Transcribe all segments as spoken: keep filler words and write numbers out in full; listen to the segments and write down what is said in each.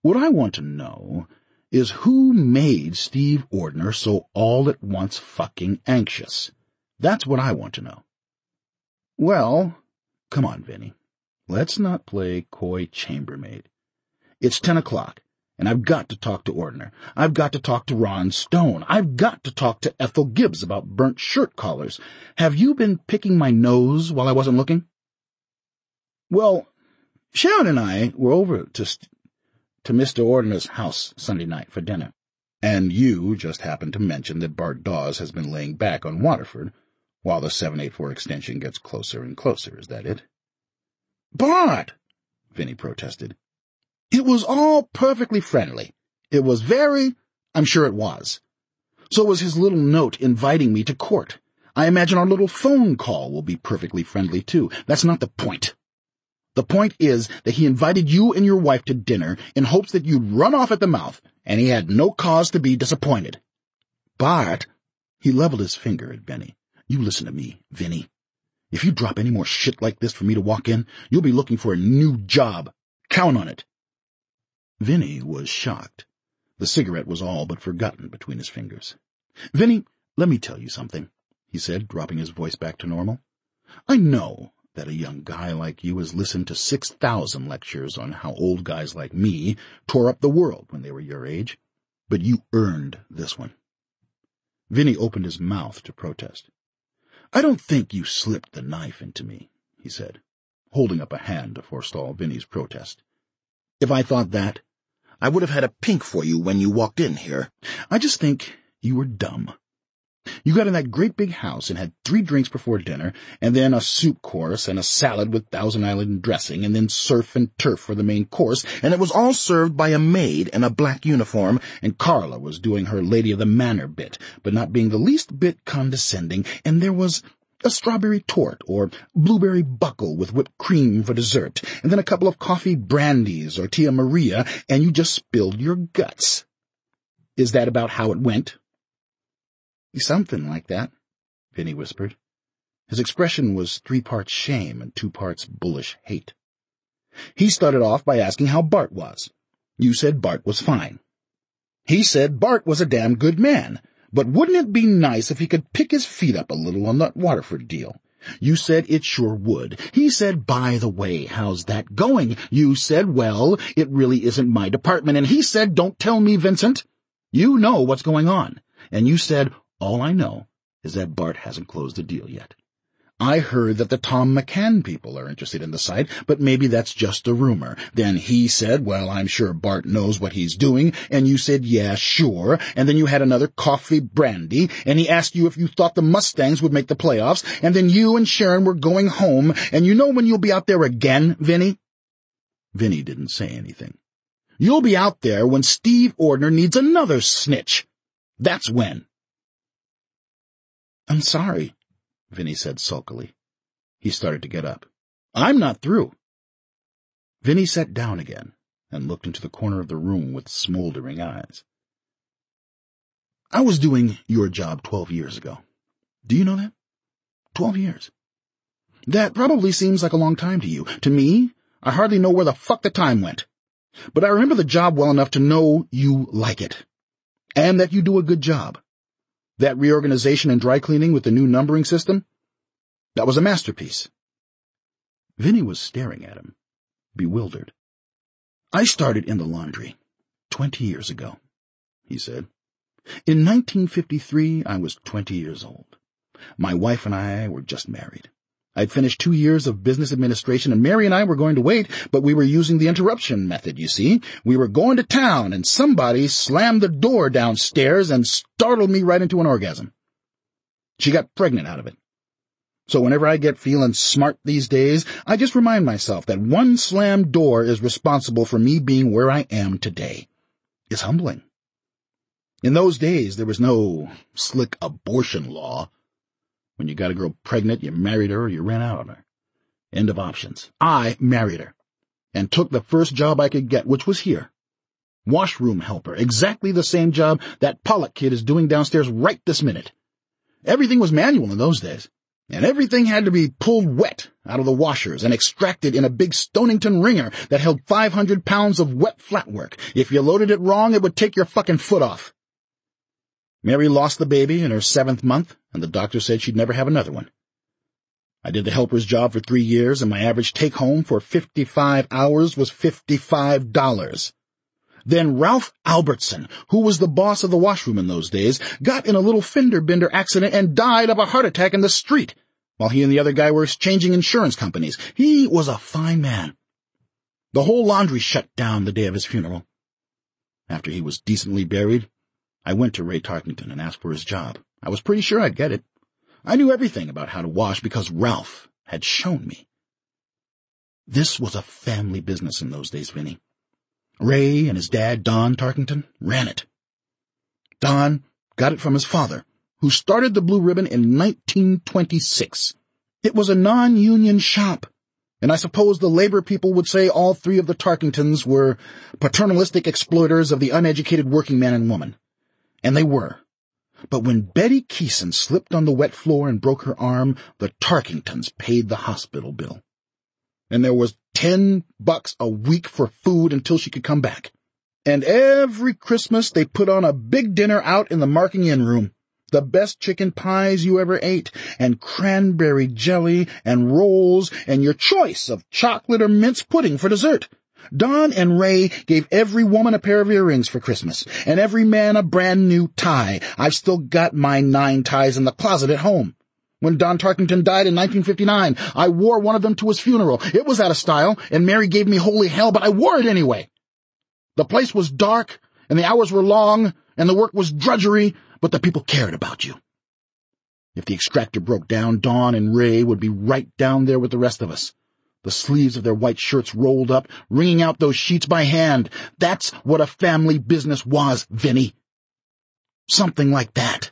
What I want to know is who made Steve Ordner so all at once fucking anxious. That's what I want to know. Well, come on, Vinny. Let's not play coy chambermaid. It's ten o'clock, and I've got to talk to Ordner. I've got to talk to Ron Stone. I've got to talk to Ethel Gibbs about burnt shirt collars. Have you been picking my nose while I wasn't looking? Well, Sharon and I were over to st- to Mister Ordner's house Sunday night for dinner, and you just happened to mention that Bart Dawes has been laying back on Waterford while the seven eighty-four extension gets closer and closer. Is that it? Bart! Vinny protested. It was all perfectly friendly. It was very, I'm sure it was. So was his little note inviting me to court. I imagine our little phone call will be perfectly friendly, too. That's not the point. The point is that he invited you and your wife to dinner in hopes that you'd run off at the mouth, and he had no cause to be disappointed. Bart, he leveled his finger at Vinny. You listen to me, Vinny. If you drop any more shit like this for me to walk in, you'll be looking for a new job. Count on it. Vinny was shocked. The cigarette was all but forgotten between his fingers. Vinny, let me tell you something, he said, dropping his voice back to normal. I know that a young guy like you has listened to six thousand lectures on how old guys like me tore up the world when they were your age, but you earned this one. Vinny opened his mouth to protest. I don't think you slipped the knife into me, he said, holding up a hand to forestall Vinny's protest. If I thought that, I would have had a pink for you when you walked in here. I just think you were dumb. You got in that great big house and had three drinks before dinner, and then a soup course and a salad with Thousand Island dressing, and then surf and turf for the main course, and it was all served by a maid in a black uniform, and Carla was doing her Lady of the Manor bit, but not being the least bit condescending, and there was a strawberry tort or blueberry buckle with whipped cream for dessert, and then a couple of coffee brandies or Tia Maria, and you just spilled your guts. Is that about how it went? Something like that, Vinny whispered. His expression was three parts shame and two parts bullish hate. He started off by asking how Bart was. You said Bart was fine. He said Bart was a damn good man, but wouldn't it be nice if he could pick his feet up a little on that Waterford deal? You said it sure would. He said, by the way, how's that going? You said, well, it really isn't my department. And he said, don't tell me, Vincent. You know what's going on. And you said, all I know is that Bart hasn't closed the deal yet. I heard that the Tom McCann people are interested in the site, but maybe that's just a rumor. Then he said, well, I'm sure Bart knows what he's doing, and you said, yeah, sure, and then you had another coffee brandy, and he asked you if you thought the Mustangs would make the playoffs, and then you and Sharon were going home, and you know when you'll be out there again, Vinny? Vinny didn't say anything. You'll be out there when Steve Ordner needs another snitch. That's when. I'm sorry, Vinny said sulkily. He started to get up. I'm not through. Vinny sat down again and looked into the corner of the room with smoldering eyes. I was doing your job twelve years ago. Do you know that? Twelve years. That probably seems like a long time to you. To me, I hardly know where the fuck the time went. But I remember the job well enough to know you like it. And that you do a good job. That reorganization and dry cleaning with the new numbering system? That was a masterpiece. Vinny was staring at him, bewildered. I started in the laundry twenty years ago, he said. In nineteen fifty-three, I was twenty years old. My wife and I were just married. I'd finished two years of business administration, and Mary and I were going to wait, but we were using the interruption method, you see. We were going to town, and somebody slammed the door downstairs and startled me right into an orgasm. She got pregnant out of it. So whenever I get feeling smart these days, I just remind myself that one slammed door is responsible for me being where I am today. It's humbling. In those days, there was no slick abortion law. When you got a girl pregnant, you married her or you ran out on her. End of options. I married her and took the first job I could get, which was here. Washroom helper, exactly the same job that Pollock kid is doing downstairs right this minute. Everything was manual in those days. And everything had to be pulled wet out of the washers and extracted in a big Stonington wringer that held five hundred pounds of wet flatwork. If you loaded it wrong, it would take your fucking foot off. Mary lost the baby in her seventh month, and the doctor said she'd never have another one. I did the helper's job for three years, and my average take-home for fifty-five hours was fifty-five dollars. Then Ralph Albertson, who was the boss of the washroom in those days, got in a little fender-bender accident and died of a heart attack in the street, while he and the other guy were exchanging insurance companies. He was a fine man. The whole laundry shut down the day of his funeral. After he was decently buried, I went to Ray Tarkington and asked for his job. I was pretty sure I'd get it. I knew everything about how to wash because Ralph had shown me. This was a family business in those days, Vinny. Ray and his dad, Don Tarkington, ran it. Don got it from his father, who started the Blue Ribbon in nineteen twenty-six. It was a non-union shop, and I suppose the labor people would say all three of the Tarkingtons were paternalistic exploiters of the uneducated working man and woman. And they were. But when Betty Keeson slipped on the wet floor and broke her arm, the Tarkingtons paid the hospital bill. And there was ten bucks a week for food until she could come back. And every Christmas they put on a big dinner out in the marking-in room. The best chicken pies you ever ate, and cranberry jelly, and rolls, and your choice of chocolate or mince pudding for dessert. Don and Ray gave every woman a pair of earrings for Christmas, and every man a brand new tie. I've still got my nine ties in the closet at home. When Don Tarkington died in nineteen fifty-nine, I wore one of them to his funeral. It was out of style, and Mary gave me holy hell, but I wore it anyway. The place was dark, and the hours were long, and the work was drudgery, but the people cared about you. If the extractor broke down, Don and Ray would be right down there with the rest of us. The sleeves of their white shirts rolled up, wringing out those sheets by hand. That's what a family business was, Vinny. Something like that.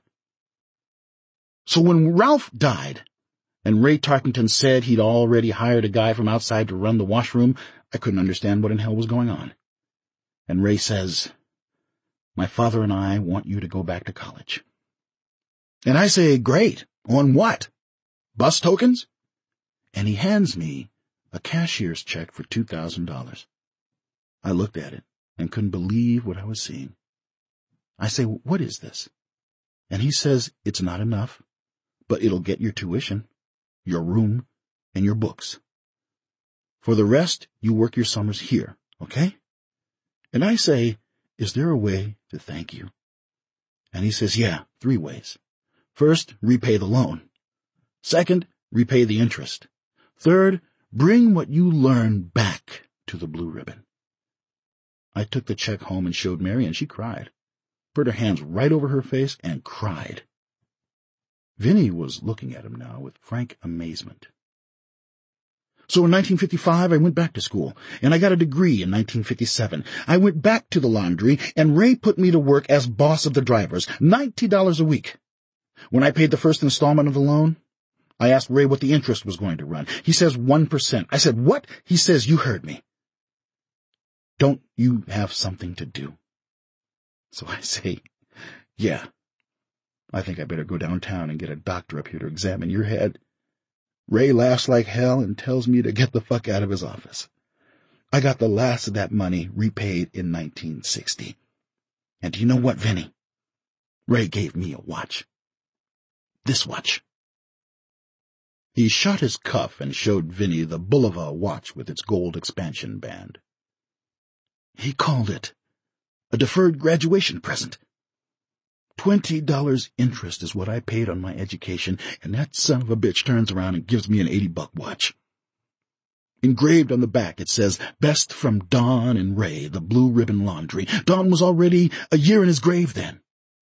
So when Ralph died, and Ray Tarkington said he'd already hired a guy from outside to run the washroom, I couldn't understand what in hell was going on. And Ray says, "My father and I want you to go back to college." And I say, "Great. On what? Bus tokens?" And he hands me a cashier's check for two thousand dollars. I looked at it and couldn't believe what I was seeing. I say, "What is this?" And he says, "It's not enough, but it'll get your tuition, your room, and your books. For the rest, you work your summers here, okay?" And I say, "Is there a way to thank you?" And he says, "Yeah, three ways. First, repay the loan. Second, repay the interest. Third, bring what you learn back to the Blue Ribbon." I took the check home and showed Mary, and she cried. Put her hands right over her face and cried. Vinny was looking at him now with frank amazement. So in nineteen fifty-five, I went back to school, and I got a degree in nineteen fifty-seven. I went back to the laundry, and Ray put me to work as boss of the drivers, ninety dollars a week. When I paid the first installment of the loan, I asked Ray what the interest was going to run. He says one percent. I said, "What?" He says, "You heard me. Don't you have something to do?" So I say, "Yeah, I think I better go downtown and get a doctor up here to examine your head." Ray laughs like hell and tells me to get the fuck out of his office. I got the last of that money repaid in nineteen sixty. And do you know what, Vinny? Ray gave me a watch. This watch. He shot his cuff and showed Vinny the Bulova watch with its gold expansion band. He called it a deferred graduation present. Twenty dollars interest is what I paid on my education, and that son of a bitch turns around and gives me an eighty-buck watch. Engraved on the back it says, "Best from Don and Ray, the Blue Ribbon Laundry." Don was already a year in his grave then.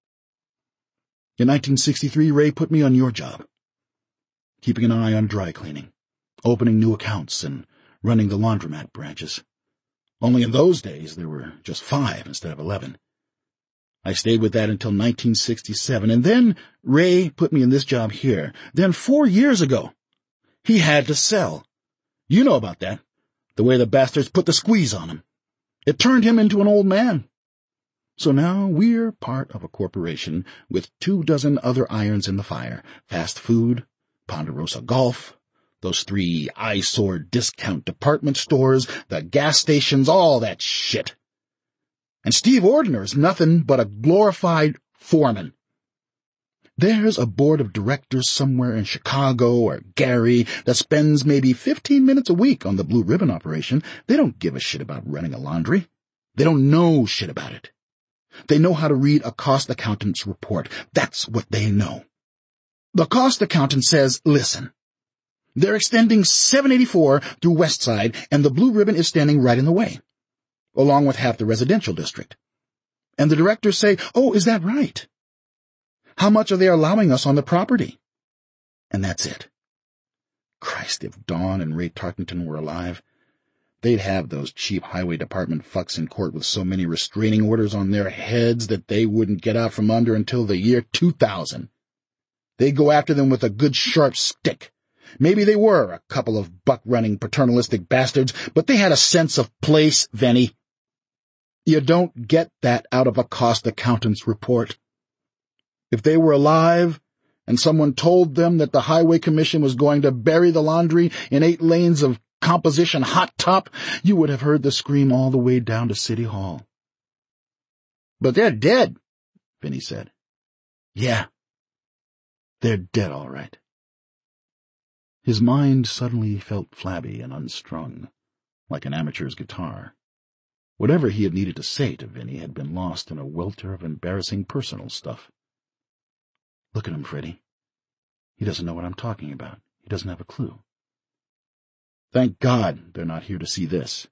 In nineteen sixty-three, Ray put me on your job, keeping an eye on dry cleaning, opening new accounts, and running the laundromat branches. Only in those days there were just five instead of eleven. I stayed with that until nineteen sixty-seven, and then Ray put me in this job here. Then four years ago, he had to sell. You know about that, the way the bastards put the squeeze on him. It turned him into an old man. So now we're part of a corporation with two dozen other irons in the fire: fast food, Ponderosa Golf, those three eyesore discount department stores, the gas stations, all that shit. And Steve Ordner's nothing but a glorified foreman. There's a board of directors somewhere in Chicago or Gary that spends maybe fifteen minutes a week on the Blue Ribbon operation. They don't give a shit about running a laundry. They don't know shit about it. They know how to read a cost accountant's report. That's what they know. The cost accountant says, listen, they're extending seven eighty-four through West Side, and the Blue Ribbon is standing right in the way, along with half the residential district. And the directors say, oh, is that right? How much are they allowing us on the property? And that's it. Christ, if Dawn and Ray Tarkington were alive, they'd have those cheap highway department fucks in court with so many restraining orders on their heads that they wouldn't get out from under until the year two thousand. They'd go after them with a good sharp stick. Maybe they were a couple of buck-running paternalistic bastards, but they had a sense of place, Venny. You don't get that out of a cost accountant's report. If they were alive, and someone told them that the Highway Commission was going to bury the laundry in eight lanes of composition hot top, you would have heard the scream all the way down to City Hall. But they're dead, Vinny said. Yeah, they're dead all right. His mind suddenly felt flabby and unstrung, like an amateur's guitar. Whatever he had needed to say to Vinny had been lost in a welter of embarrassing personal stuff. Look at him, Freddie. He doesn't know what I'm talking about. He doesn't have a clue. Thank God they're not here to see this.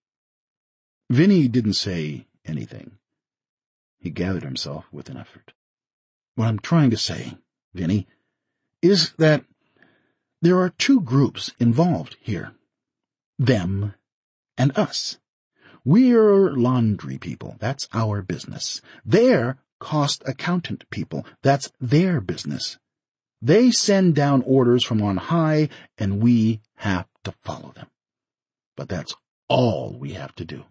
Vinny didn't say anything. He gathered himself with an effort. What I'm trying to say, Vinny, is that there are two groups involved here. Them and us. We're laundry people. That's our business. They're cost accountant people. That's their business. They send down orders from on high, and we have to follow them. But that's all we have to do.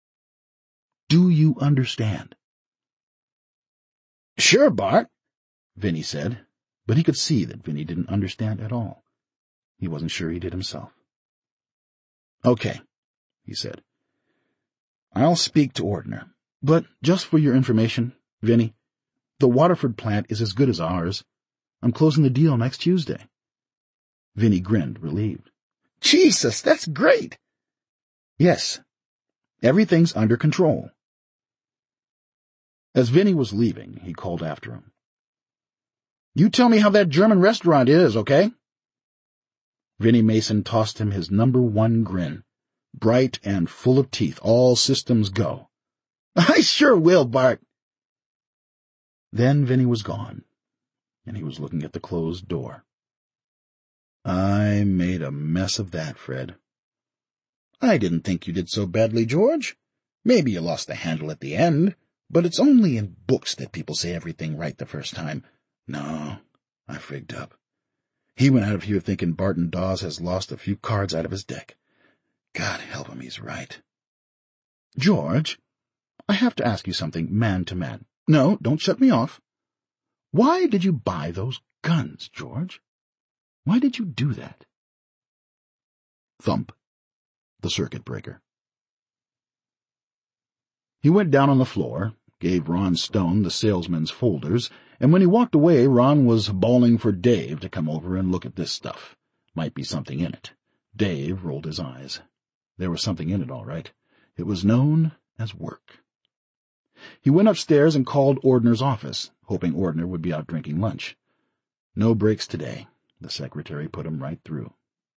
Do you understand? Sure, Bart, Vinny said, but he could see that Vinny didn't understand at all. He wasn't sure he did himself. Okay, he said. I'll speak to Ordner, but just for your information, Vinny, the Waterford plant is as good as ours. I'm closing the deal next Tuesday. Vinny grinned, relieved. Jesus, that's great. Yes, everything's under control. As Vinny was leaving, he called after him. You tell me how that German restaurant is, okay? Vinny Mason tossed him his number one grin, bright and full of teeth, all systems go. I sure will, Bart. Then Vinny was gone, and he was looking at the closed door. I made a mess of that, Fred. I didn't think you did so badly, George. Maybe you lost the handle at the end, but it's only in books that people say everything right the first time. No, I frigged up. He went out of here thinking Barton Dawes has lost a few cards out of his deck. God help him, he's right. George, I have to ask you something man to man. No, don't shut me off. Why did you buy those guns, George? Why did you do that? Thump. The circuit breaker. He went down on the floor, gave Ron Stone the salesman's folders, and when he walked away, Ron was bawling for Dave to come over and look at this stuff. Might be something in it. Dave rolled his eyes. There was something in it, all right. It was known as work. He went upstairs and called Ordner's office, hoping Ordner would be out drinking lunch. No breaks today. The secretary put him right through.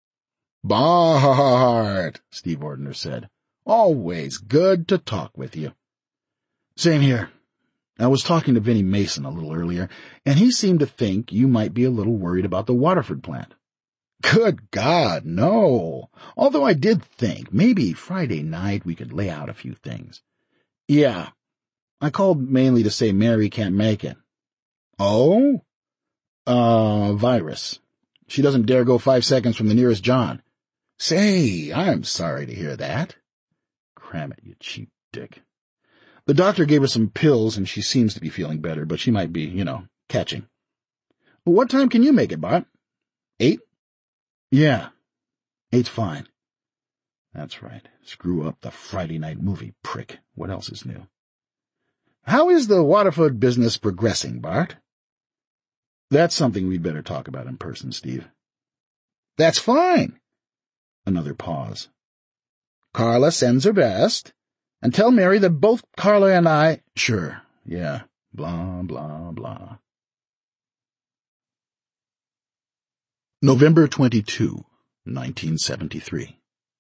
Bart, Steve Ordner said. Always good to talk with you. Same here. I was talking to Vinny Mason a little earlier, and he seemed to think you might be a little worried about the Waterford plant. Good God, no. Although I did think maybe Friday night we could lay out a few things. Yeah. I called mainly to say Mary can't make it. Oh? Uh, virus. She doesn't dare go five seconds from the nearest John. Say, I'm sorry to hear that. Cram it, you cheap dick. The doctor gave her some pills and she seems to be feeling better, but she might be, you know, catching. What time can you make it, Bart? Eight? Yeah, eight's fine. That's right. Screw up the Friday night movie, prick. What else is new? How is the Waterford business progressing, Bart? That's something we'd better talk about in person, Steve. That's fine. Another pause. Carla sends her best. And tell Mary that both Carla and I— Sure, yeah, blah, blah, blah. November twenty-second, nineteen seventy-three.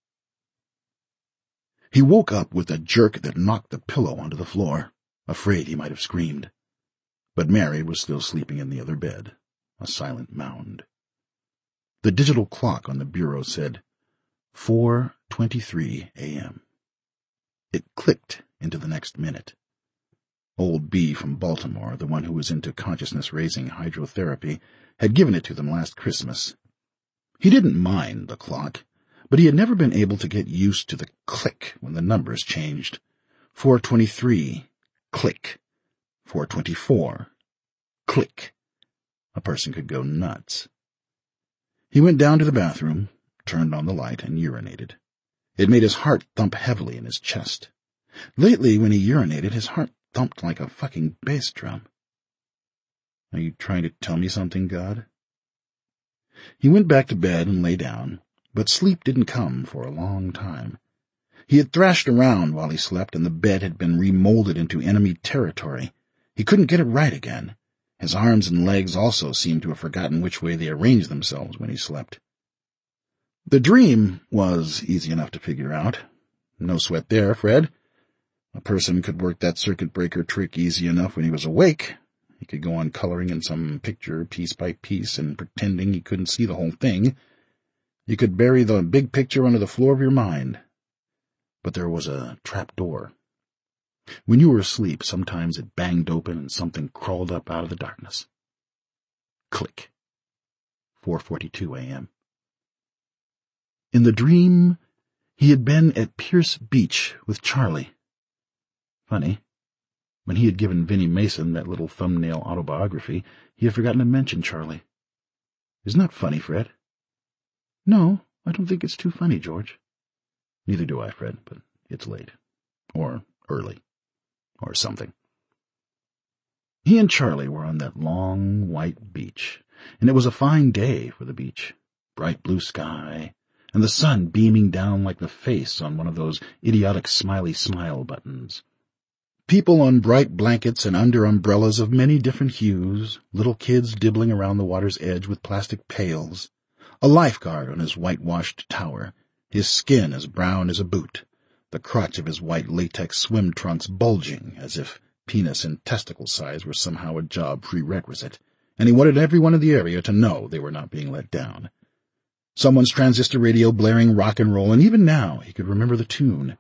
He woke up with a jerk that knocked the pillow onto the floor, afraid he might have screamed. But Mary was still sleeping in the other bed, a silent mound. The digital clock on the bureau said four twenty-three a.m. It clicked into the next minute. Old B from Baltimore, the one who was into consciousness-raising hydrotherapy, had given it to them last Christmas. He didn't mind the clock, but he had never been able to get used to the click when the numbers changed. four twenty-three, click. four twenty-four, click. A person could go nuts. He went down to the bathroom, turned on the light, and urinated. It made his heart thump heavily in his chest. Lately, when he urinated, his heart thumped like a fucking bass drum. Are you trying to tell me something, God? He went back to bed and lay down, but sleep didn't come for a long time. He had thrashed around while he slept, and the bed had been remolded into enemy territory. He couldn't get it right again. His arms and legs also seemed to have forgotten which way they arranged themselves when he slept. The dream was easy enough to figure out. No sweat there, Fred. A person could work that circuit breaker trick easy enough when he was awake. He could go on coloring in some picture piece by piece and pretending he couldn't see the whole thing. You could bury the big picture under the floor of your mind. But there was a trap door. When you were asleep, sometimes it banged open and something crawled up out of the darkness. Click. four forty-two a.m. In the dream, he had been at Pierce Beach with Charlie. Funny. When he had given Vinnie Mason that little thumbnail autobiography, he had forgotten to mention Charlie. Isn't that funny, Fred? No, I don't think it's too funny, George. Neither do I, Fred, but it's late. Or early. Or something. He and Charlie were on that long, white beach, and it was a fine day for the beach. Bright blue sky, and the sun beaming down like the face on one of those idiotic smiley smile buttons. People on bright blankets and under umbrellas of many different hues, little kids dibbling around the water's edge with plastic pails, a lifeguard on his whitewashed tower, his skin as brown as a boot, the crotch of his white latex swim trunks bulging as if penis and testicle size were somehow a job prerequisite, and he wanted everyone in the area to know they were not being let down. Someone's transistor radio blaring rock and roll, and even now he could remember the tune.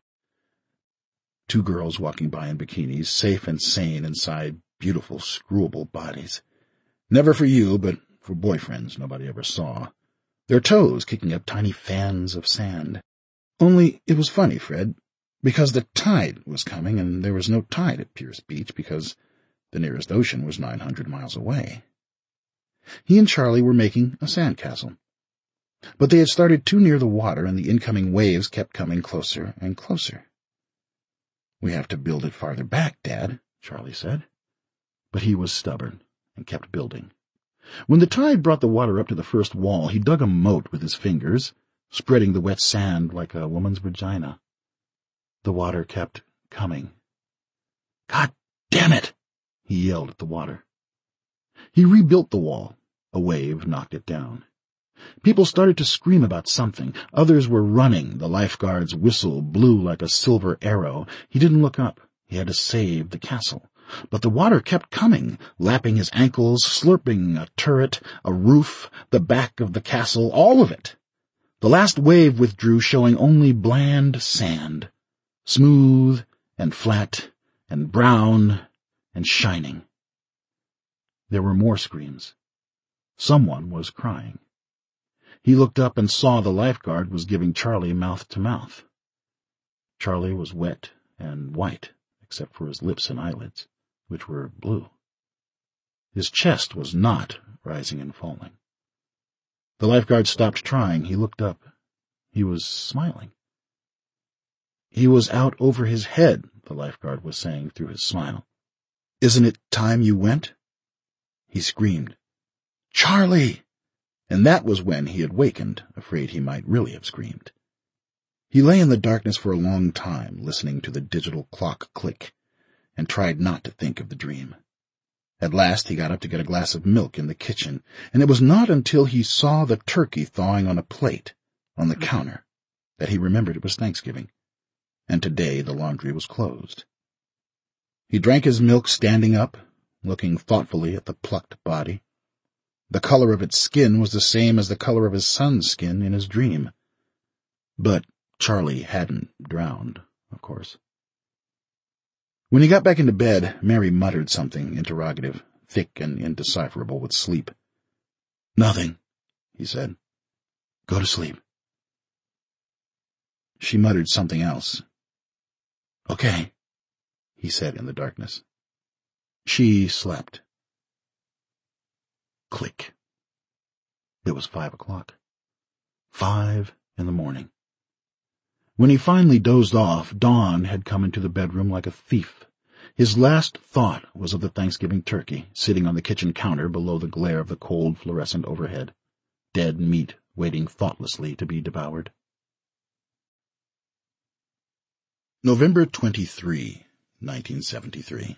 Two girls walking by in bikinis, safe and sane inside beautiful, screwable bodies. Never for you, but for boyfriends nobody ever saw. Their toes kicking up tiny fans of sand. Only it was funny, Fred, because the tide was coming, and there was no tide at Pierce Beach because the nearest ocean was nine hundred miles away. He and Charlie were making a sandcastle. But they had started too near the water, and the incoming waves kept coming closer and closer. "We have to build it farther back, Dad," Charlie said. But he was stubborn and kept building. When the tide brought the water up to the first wall, he dug a moat with his fingers, spreading the wet sand like a woman's vagina. The water kept coming. "God damn it!" he yelled at the water. He rebuilt the wall. A wave knocked it down. People started to scream about something. Others were running. The lifeguard's whistle blew like a silver arrow. He didn't look up. He had to save the castle. But the water kept coming, lapping his ankles, slurping a turret, a roof, the back of the castle, all of it. The last wave withdrew, showing only bland sand, smooth and flat and brown and shining. There were more screams. Someone was crying. He looked up and saw the lifeguard was giving Charlie mouth to mouth. Charlie was wet and white, except for his lips and eyelids, which were blue. His chest was not rising and falling. The lifeguard stopped trying. He looked up. He was smiling. He was out over his head, the lifeguard was saying through his smile. Isn't it time you went? He screamed, Charlie! And that was when he had wakened, afraid he might really have screamed. He lay in the darkness for a long time, listening to the digital clock click, and tried not to think of the dream. At last he got up to get a glass of milk in the kitchen, and it was not until he saw the turkey thawing on a plate on the counter that he remembered it was Thanksgiving, and today the laundry was closed. He drank his milk standing up, looking thoughtfully at the plucked body. The color of its skin was the same as the color of his son's skin in his dream. But Charlie hadn't drowned, of course. When he got back into bed, Mary muttered something interrogative, thick and indecipherable with sleep. Nothing, he said. Go to sleep. She muttered something else. Okay, he said in the darkness. She slept. Click. It was five o'clock. Five in the morning. When he finally dozed off, dawn had come into the bedroom like a thief. His last thought was of the Thanksgiving turkey, sitting on the kitchen counter below the glare of the cold fluorescent overhead. Dead meat waiting thoughtlessly to be devoured. November twenty-third, nineteen seventy-three.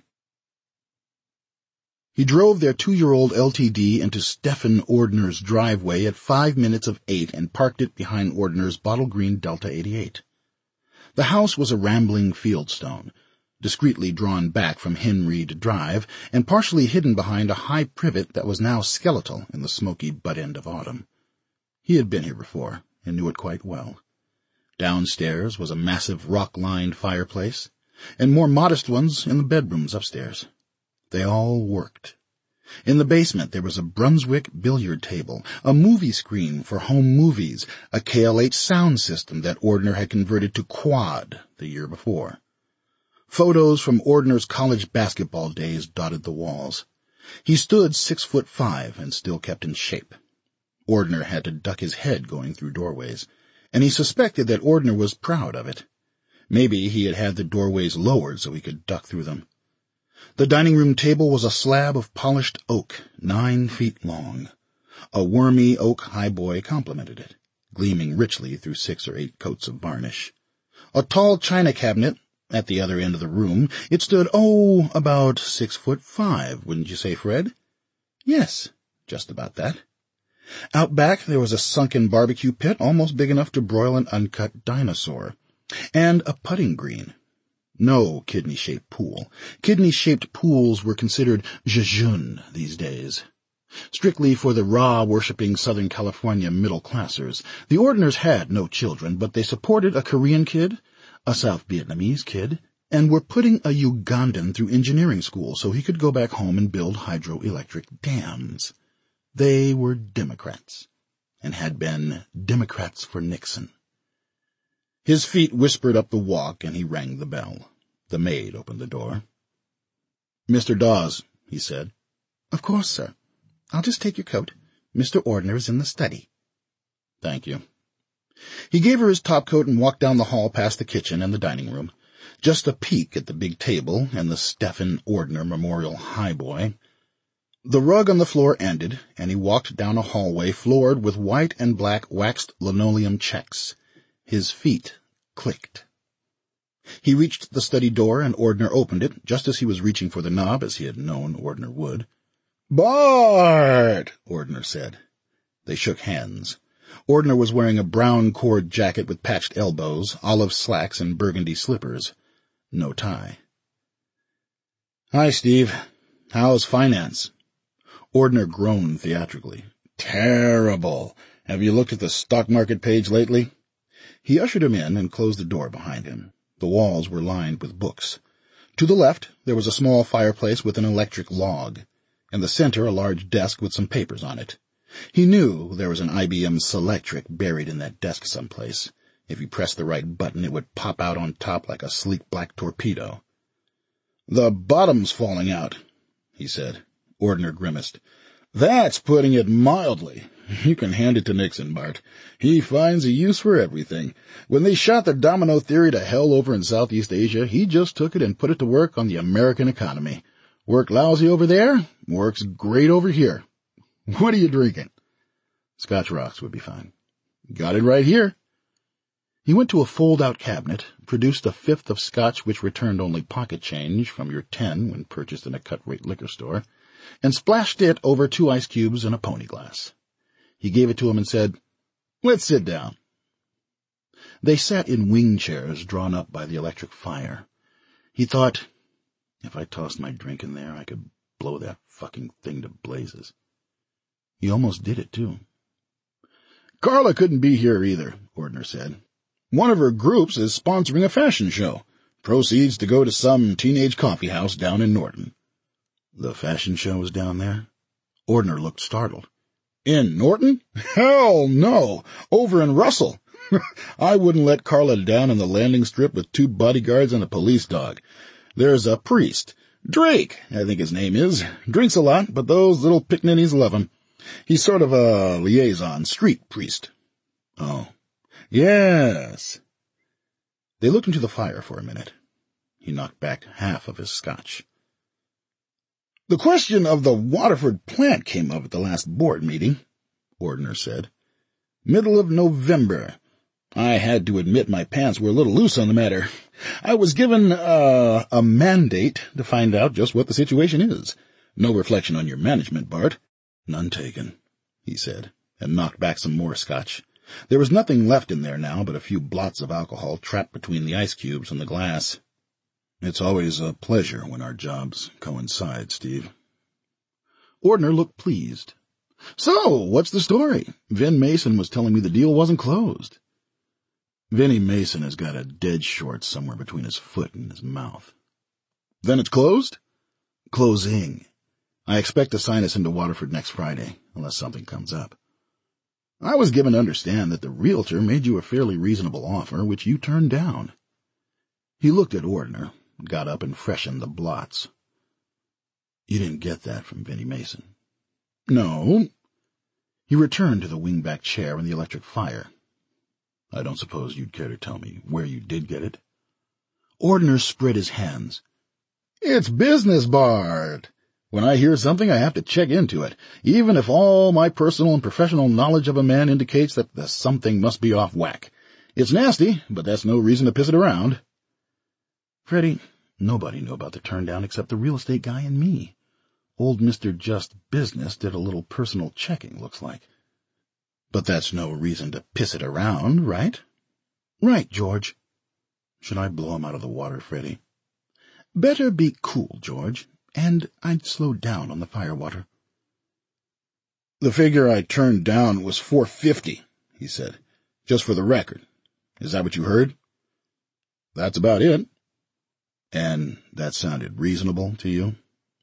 He drove their two-year-old L T D into Stephen Ordner's driveway at five minutes of eight and parked it behind Ordner's bottle green Delta eighty-eight. The house was a rambling fieldstone, discreetly drawn back from Henreid Drive and partially hidden behind a high privet that was now skeletal in the smoky butt-end of autumn. He had been here before and knew it quite well. Downstairs was a massive rock-lined fireplace, and more modest ones in the bedrooms upstairs. They all worked. In the basement there was a Brunswick billiard table, a movie screen for home movies, a K L H sound system that Ordner had converted to quad the year before. Photos from Ordner's college basketball days dotted the walls. He stood six foot five and still kept in shape. Ordner had to duck his head going through doorways, and he suspected that Ordner was proud of it. Maybe he had had the doorways lowered so he could duck through them. The dining room table was a slab of polished oak, nine feet long. A wormy oak highboy complemented it, gleaming richly through six or eight coats of varnish. A tall china cabinet at the other end of the room. It stood, oh, about six foot five, wouldn't you say, Fred? Yes, just about that. Out back there was a sunken barbecue pit almost big enough to broil an uncut dinosaur, and a putting green. No kidney-shaped pool. Kidney-shaped pools were considered jejune these days. Strictly for the raw-worshipping Southern California middle-classers. The Ordners had no children, but they supported a Korean kid, a South Vietnamese kid, and were putting a Ugandan through engineering school so he could go back home and build hydroelectric dams. They were Democrats, and had been Democrats for Nixon. His feet whispered up the walk, and he rang the bell. The maid opened the door. Mister Dawes, he said. Of course, sir. I'll just take your coat. Mister Ordner is in the study. Thank you. He gave her his topcoat and walked down the hall past the kitchen and the dining room. Just a peek at the big table and the Stephen Ordner Memorial Highboy. The rug on the floor ended, and he walked down a hallway floored with white and black waxed linoleum checks. His feet clicked. He reached the study door, and Ordner opened it, just as he was reaching for the knob, as he had known Ordner would. "Bart!" Ordner said. They shook hands. Ordner was wearing a brown cord jacket with patched elbows, olive slacks, and burgundy slippers. No tie. "Hi, Steve. How's finance?" Ordner groaned theatrically. "Terrible. Have you looked at the stock market page lately?" He ushered him in and closed the door behind him. The walls were lined with books. To the left there was a small fireplace with an electric log. In the center a large desk with some papers on it. He knew there was an I B M Selectric buried in that desk someplace. If he pressed the right button it would pop out on top like a sleek black torpedo. "The bottom's falling out," he said. Ordner grimaced. "That's putting it mildly. You can hand it to Nixon, Bart. He finds a use for everything. When they shot the domino theory to hell over in Southeast Asia, he just took it and put it to work on the American economy. Worked lousy over there, works great over here. What are you drinking? Scotch rocks would be fine. Got it right here. He went to a fold-out cabinet, produced a fifth of scotch which returned only pocket change from your ten when purchased in a cut-rate liquor store, and splashed it over two ice cubes and a pony glass. He gave it to him and said, "Let's sit down." They sat in wing chairs drawn up by the electric fire. He thought, if I tossed my drink in there, I could blow that fucking thing to blazes. He almost did it, too. "Carla couldn't be here either," Ordner said. "One of her groups is sponsoring a fashion show. Proceeds to go to some teenage coffee house down in Norton." The fashion show was down there? Ordner looked startled. "In Norton? Hell no! Over in Russell. I wouldn't let Carla down in the landing strip with two bodyguards and a police dog. There's a priest. Drake, I think his name is. Drinks a lot, but those little pickaninnies love him. He's sort of a liaison, street priest." "Oh. Yes." They looked into the fire for a minute. He knocked back half of his scotch. "The question of the Waterford plant came up at the last board meeting," Ordner said. "Middle of November. I had to admit my pants were a little loose on the matter. I was given uh, a mandate to find out just what the situation is. No reflection on your management, Bart." "None taken," he said, and knocked back some more scotch. There was nothing left in there now but a few blots of alcohol trapped between the ice cubes and the glass. "It's always a pleasure when our jobs coincide, Steve." Ordner looked pleased. "So, what's the story? Vin Mason was telling me the deal wasn't closed." "Vinnie Mason has got a dead short somewhere between his foot and his mouth." "Then it's closed?" "Closing. I expect to sign us into Waterford next Friday, unless something comes up." "I was given to understand that the realtor made you a fairly reasonable offer, which you turned down." He looked at Ordner, got up and freshened the blots. "You didn't get that from Vinnie Mason?" "No." He returned to the wing-back chair and the electric fire. "I don't suppose you'd care to tell me where you did get it?" Ordner spread his hands. "It's business, Bart. When I hear something, I have to check into it, even if all my personal and professional knowledge of a man indicates that the something must be off whack. It's nasty, but that's no reason to piss it around." "Freddie, nobody knew about the turn-down except the real estate guy and me. Old Mister Just Business did a little personal checking, looks like." "But that's no reason to piss it around, right?" "Right, George." "Should I blow him out of the water, Freddie?" "Better be cool, George, and I'd slow down on the firewater." "The figure I turned down was four fifty, he said. "Just for the record. Is that what you heard?" "That's about it." "And that sounded reasonable to you?"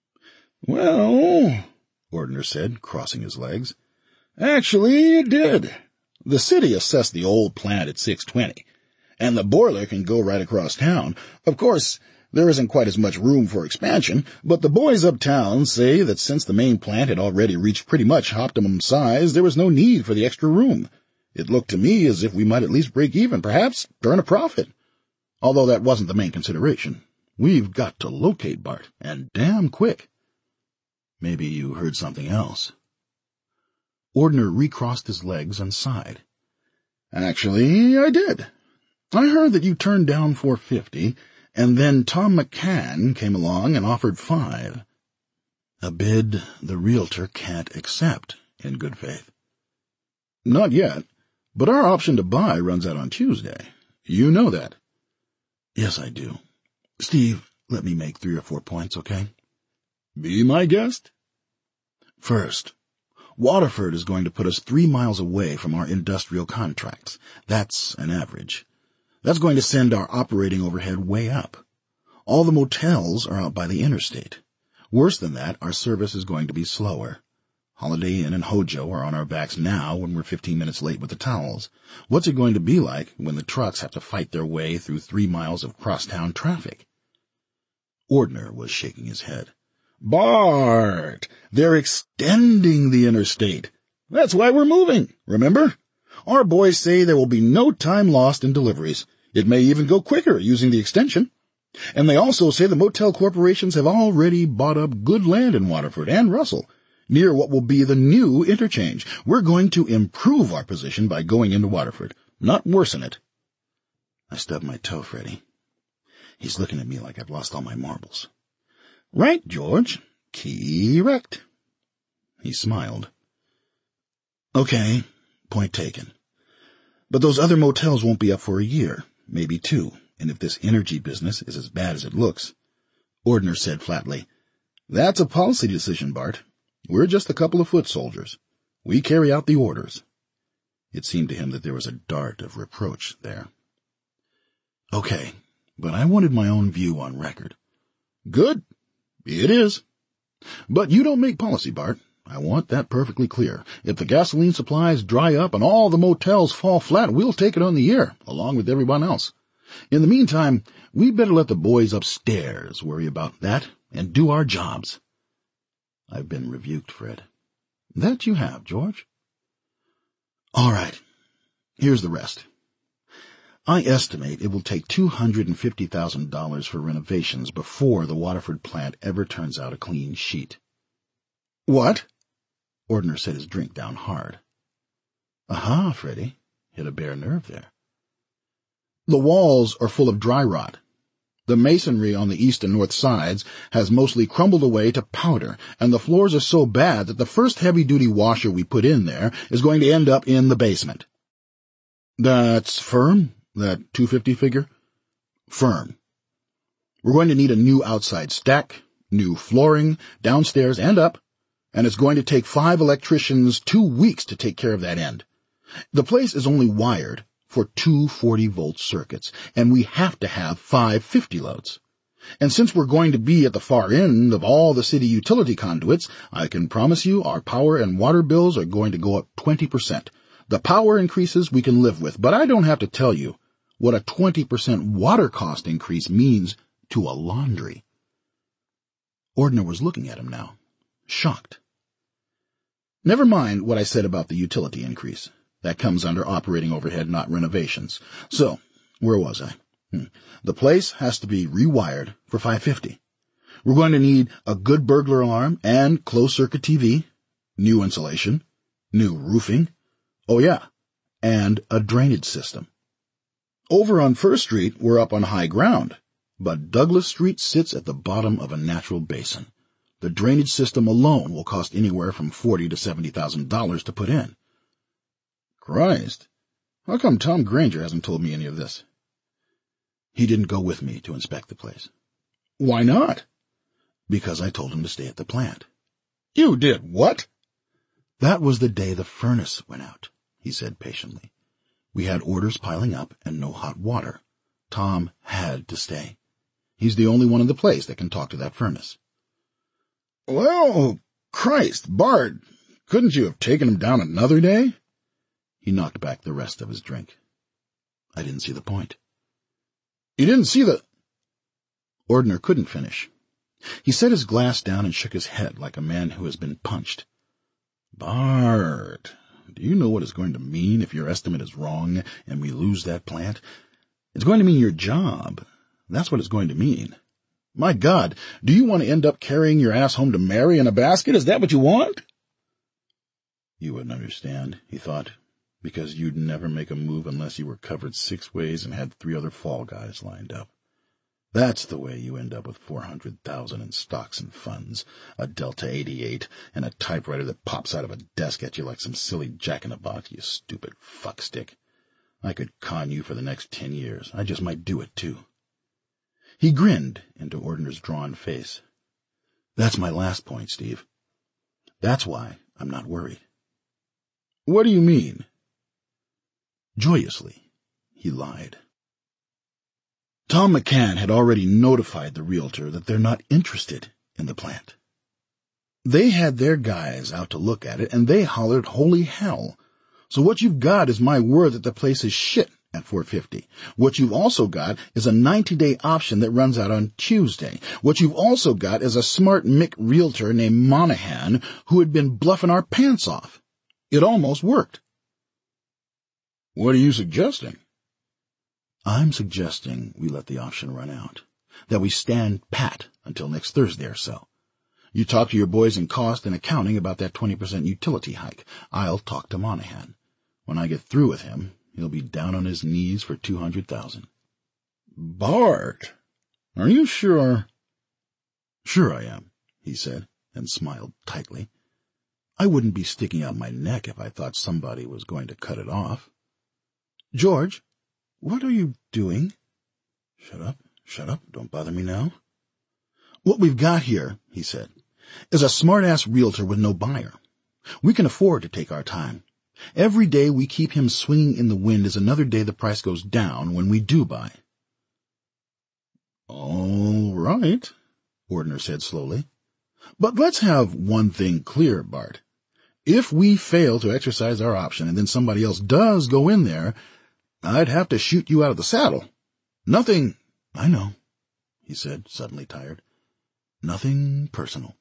"Well," Ordner said, crossing his legs, "actually it did. The city assessed the old plant at six twenty, and the boiler can go right across town. Of course, there isn't quite as much room for expansion, but the boys uptown say that since the main plant had already reached pretty much optimum size, there was no need for the extra room. It looked to me as if we might at least break even, perhaps turn a profit. Although that wasn't the main consideration. We've got to locate Bart, and damn quick." "Maybe you heard something else." Ordner recrossed his legs and sighed. "Actually, I did. I heard that you turned down four fifty, and then Tom McCann came along and offered five. A bid the realtor can't accept, in good faith." "Not yet, but our option to buy runs out on Tuesday. You know that." "Yes, I do. Steve, let me make three or four points, okay?" "Be my guest." "First, Waterford is going to put us three miles away from our industrial contracts. That's an average. That's going to send our operating overhead way up. All the motels are out by the interstate. Worse than that, our service is going to be slower. Holiday Inn and Hojo are on our backs now when we're fifteen minutes late with the towels. What's it going to be like when the trucks have to fight their way through three miles of crosstown traffic?" Ordner was shaking his head. "Bart, they're extending the interstate. That's why we're moving, remember? Our boys say there will be no time lost in deliveries. It may even go quicker using the extension. And they also say the motel corporations have already bought up good land in Waterford and Russell, near what will be the new interchange. We're going to improve our position by going into Waterford, not worsen it. I stubbed my toe, Freddie. He's looking at me like I've lost all my marbles. Right, George. Correct. He smiled. Okay, point taken. But those other motels won't be up for a year, maybe two, and if this energy business is as bad as it looks. Ordner said flatly, That's a policy decision, Bart. We're just a couple of foot soldiers. We carry out the orders. It seemed to him that there was a dart of reproach there. Okay, but I wanted my own view on record. Good. It is. But you don't make policy, Bart. I want that perfectly clear. If the gasoline supplies dry up and all the motels fall flat, we'll take it on the air, along with everyone else. In the meantime, we better let the boys upstairs worry about that and do our jobs. I've been rebuked, Fred. That you have, George. All right. Here's the rest. I estimate it will take two hundred fifty thousand dollars for renovations before the Waterford plant ever turns out a clean sheet. What? Ordner set his drink down hard. Aha, Freddie. Hit a bare nerve there. The walls are full of dry rot. The masonry on the east and north sides has mostly crumbled away to powder, and the floors are so bad that the first heavy-duty washer we put in there is going to end up in the basement. That's firm, that two hundred fifty figure? Firm. We're going to need a new outside stack, new flooring, downstairs and up, and it's going to take five electricians two weeks to take care of that end. The place is only wired for two forty-volt circuits, and we have to have five fifty loads. And since we're going to be at the far end of all the city utility conduits, I can promise you our power and water bills are going to go up twenty percent. The power increases we can live with, but I don't have to tell you what a twenty percent water cost increase means to a laundry. Ordner was looking at him now, shocked. Never mind what I said about the utility increase. That comes under operating overhead, not renovations. So, where was I? Hmm. The place has to be rewired for five fifty. We're going to need a good burglar alarm and closed-circuit T V, new insulation, new roofing, oh yeah, and a drainage system. Over on First Street, we're up on high ground, but Douglas Street sits at the bottom of a natural basin. The drainage system alone will cost anywhere from forty to seventy thousand dollars to put in. Christ, how come Tom Granger hasn't told me any of this? He didn't go with me to inspect the place. Why not? Because I told him to stay at the plant. You did what? That was the day the furnace went out, he said patiently. We had orders piling up and no hot water. Tom had to stay. He's the only one in the place that can talk to that furnace. Well, Christ, Bart, couldn't you have taken him down another day? He knocked back the rest of his drink. I didn't see the point. You didn't see the... Ordner couldn't finish. He set his glass down and shook his head like a man who has been punched. Bart, do you know what it's going to mean if your estimate is wrong and we lose that plant? It's going to mean your job. That's what it's going to mean. My God, do you want to end up carrying your ass home to Mary in a basket? Is that what you want? You wouldn't understand, he thought, because you'd never make a move unless you were covered six ways and had three other fall guys lined up. That's the way you end up with four hundred thousand in stocks and funds, a Delta eighty-eight, and a typewriter that pops out of a desk at you like some silly jack-in-a-box, you stupid fuckstick. I could con you for the next ten years. I just might do it, too. He grinned into Ordner's drawn face. That's my last point, Steve. That's why I'm not worried. What do you mean? Joyously, he lied. Tom McCann had already notified the realtor that they're not interested in the plant. They had their guys out to look at it, and they hollered, holy hell. So what you've got is my word that the place is shit at four fifty. What you've also got is a ninety-day option that runs out on Tuesday. What you've also got is a smart Mick realtor named Monahan who had been bluffing our pants off. It almost worked. What are you suggesting? I'm suggesting we let the option run out, that we stand pat until next Thursday or so. You talk to your boys in cost and accounting about that twenty percent utility hike. I'll talk to Monahan. When I get through with him, he'll be down on his knees for two hundred thousand. Bart, are you sure? Sure I am, he said, and smiled tightly. I wouldn't be sticking out my neck if I thought somebody was going to cut it off. George, what are you doing? Shut up, shut up, don't bother me now. What we've got here, he said, is a smart-ass realtor with no buyer. We can afford to take our time. Every day we keep him swinging in the wind is another day the price goes down when we do buy. All right, Ordner said slowly. But let's have one thing clear, Bart. If we fail to exercise our option and then somebody else does go in there, I'd have to shoot you out of the saddle. Nothing... I know, he said, suddenly tired. Nothing personal.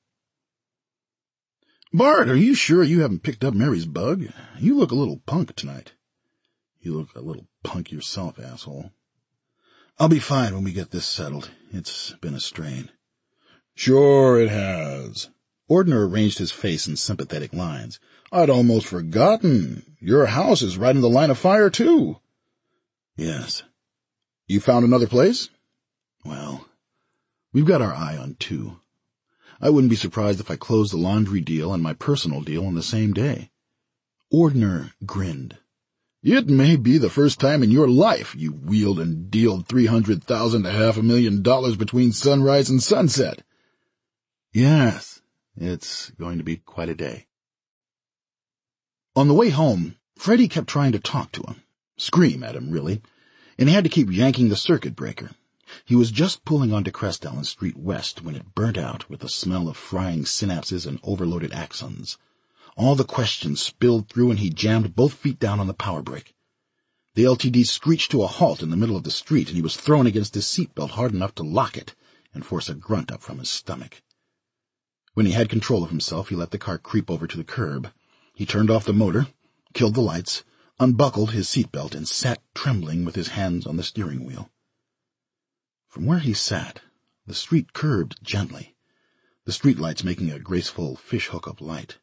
Bart, are you sure you haven't picked up Mary's bug? You look a little punk tonight. You look a little punk yourself, asshole. I'll be fine when we get this settled. It's been a strain. Sure it has. Ordner arranged his face in sympathetic lines. I'd almost forgotten. Your house is right in the line of fire, too. Yes. You found another place? Well, we've got our eye on two. I wouldn't be surprised if I closed the laundry deal and my personal deal on the same day. Ordner grinned. It may be the first time in your life you wheeled and dealed three hundred thousand to half a million dollars between sunrise and sunset. Yes, it's going to be quite a day. On the way home, Freddie kept trying to talk to him, scream at him, really, and he had to keep yanking the circuit breaker. He was just pulling onto Crest Allen Street West when it burnt out with the smell of frying synapses and overloaded axons. All the questions spilled through and he jammed both feet down on the power brake. The L T D screeched to a halt in the middle of the street and he was thrown against his seatbelt hard enough to lock it and force a grunt up from his stomach. When he had control of himself, he let the car creep over to the curb. He turned off the motor, killed the lights, unbuckled his seatbelt, and sat trembling with his hands on the steering wheel. From where he sat, the street curved gently, the streetlights making a graceful fish-hook-up light.